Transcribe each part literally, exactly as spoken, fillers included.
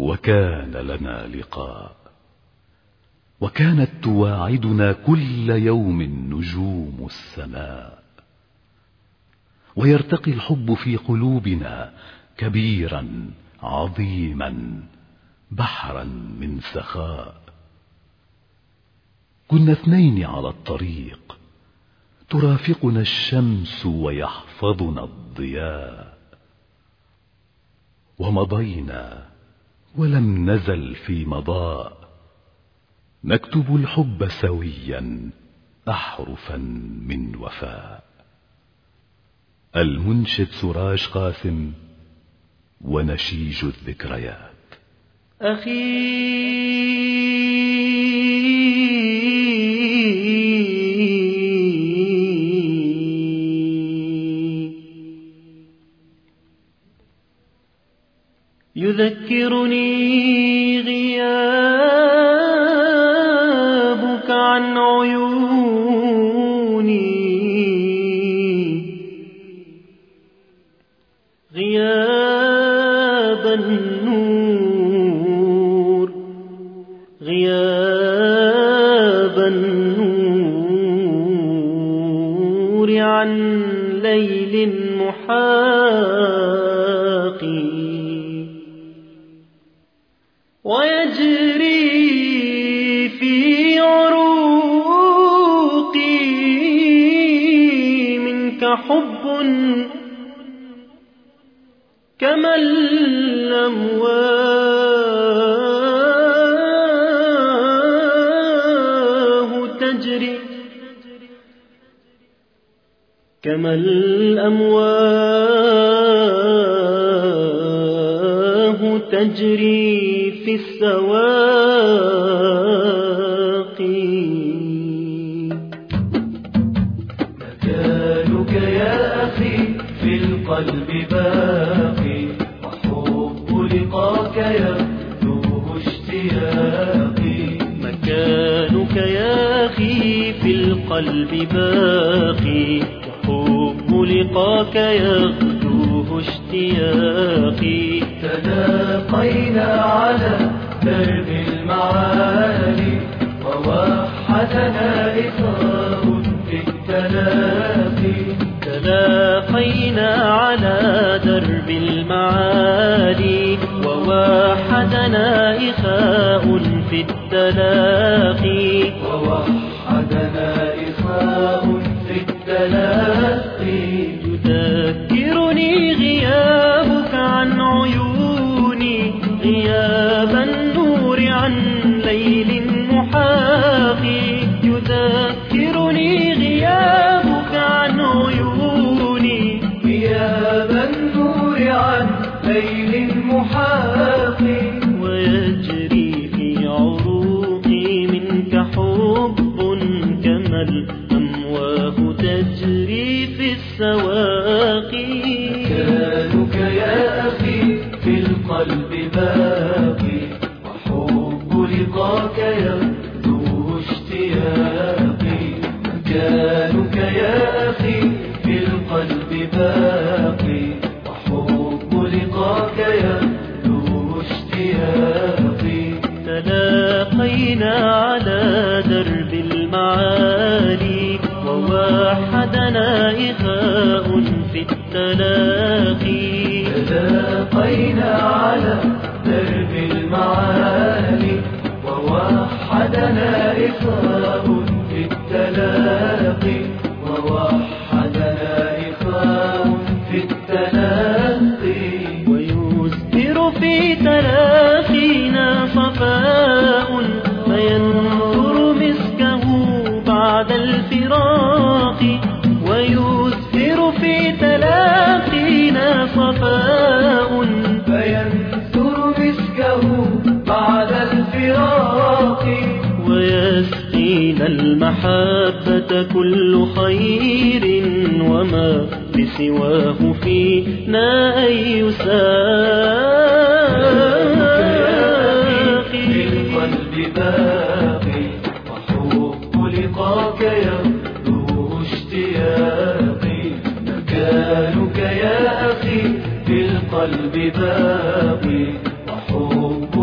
وكان لنا لقاء، وكانت تواعدنا كل يوم نجوم السماء، ويرتقي الحب في قلوبنا كبيرا عظيما بحرا من سخاء. كنا اثنين على الطريق، ترافقنا الشمس ويحفظنا الضياء، ومضينا ولم نزل في مضاء، نكتب الحب سويا أحرفا من وفاء. المنشد سراج قاسم، ونشيج الذكريات. أخي يذكرني غيابك عن عيوني، غياب النور، غياب النور عن ليل محاقي، ويجري في عروقي منك حب كما الأمواه تجري، كما الأمواه تجري في السواقي. مكانك يا أخي في القلب باقي، وحب لقاك يبدو اشتياقي. مكانك يا أخي في القلب باقي، وحب لقاك يغدوه اشتياقي. تلاقينا على درب المعالي، ووحدنا إخاء في التلاقي. تلاقينا على درب المعالي، ووحدنا إخاء في التلاقي. ووحدنا إخاء في التلاقي. يذكرني غيابك عن عيوني، غياب النور عن ليل محاقي. يذكرني غيابك عن عيوني، غياب النور عن ليل محاقي. ويجري في عروقي منك حب كما الأمواه تجري في السواقي. مكانك يا أخي في القلب باقي، وحب لقاك يبدو اشتياقي. مكانك يا أخي في القلب باقي، وحب لقاك يبدو اشتياقي. تلاقينا على درب المعالي، ووحدنا إخاء في التلاقي. تلاقينا على درب المعالي، ووحدنا إخاء في التلاقي. ووحدنا إخاء في التلاقي. ويزهر في تلاقينا صفاء، فينثر مسكه بعد الفراق. ويزهر في تلاقينا صفاء، فينثر مسكه بعد الفراق. ويسقينا المحبة كل خير، وما بسواه فينا أي ساقي. في القلب باقي، وحب لقاك يبدو اشتياقي. مكانك يا أخي في القلب باقي، وحب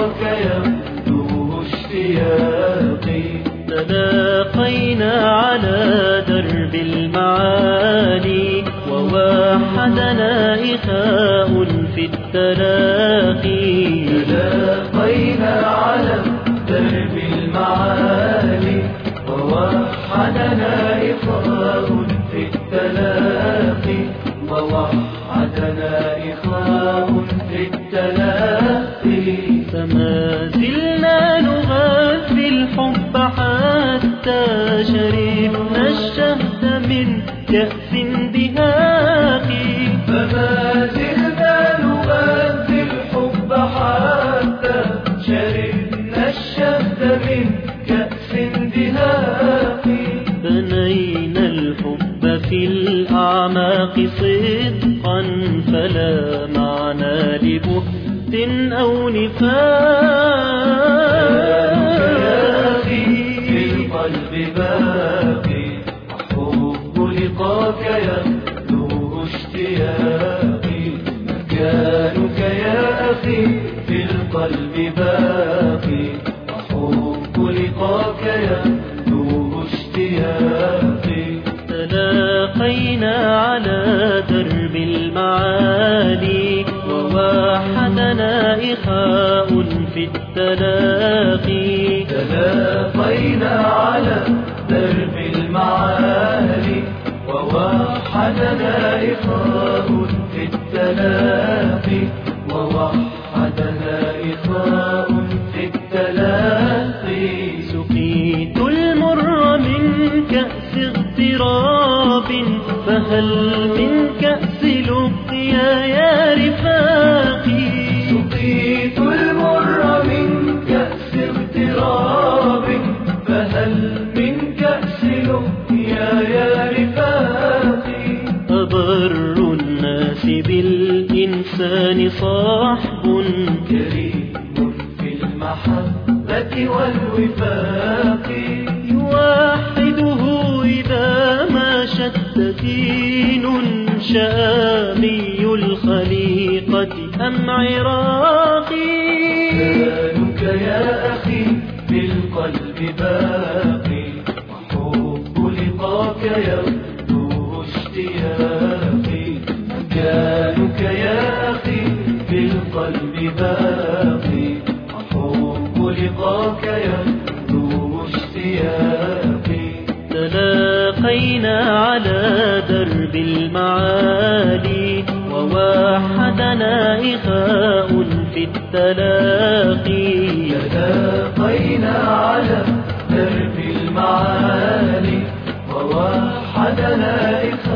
لقاك يبدو اشتياقي. تلاقينا على درب المعالي ووحدنا إخاء في التلاقي. تلاقينا على درب المعالي ووحدنا إخاء في التلاقي. ووحدنا إخاء في التلاقي. فما زلنا نغذي الحب حتى شربنا الشهد من كأس دهاق. فما زلنا نغذي الحب حتى شربنا الشهد من كأس دهاق. بنينا الحب في الأعماق صدقا فلا معنى لبهت أو نفاق. يا أخي في القلب باقي وحب لقاك يبدو اشتياقي. مكانك يا أخي في القلب باقي وحب لقاك يبدو اشتياقي. تلاقينا على درب المعالي ووحدنا إخاء في التلاقي. تلاقينا على درب المعالي ووحدنا إخاء في التلاقي. ووحدنا إخاء في التلاقي. سقيت المر من كأس اغتراب فهل من كأس لقيا يا رفاقي. سقيت المر من كأس اغتراب فهل من كأس لقيا يا رفاقي. أبر الناس بالإنسان صاحب كريم في المحبة والوفاق. يوحده إذا ما شد دين شامي الخليقة أم عراقي. مكانك يا أخي بالقلب باقي وحب لقاك يبدو اشتياقي. مكانك يا أخي بالقلب باقي وحب لقاك يبدو اشتياقي. تلاقينا على درب المعالي ووحدنا إخاء في التلاقي. تلاقينا على درب المعالي ووحدنا إخاء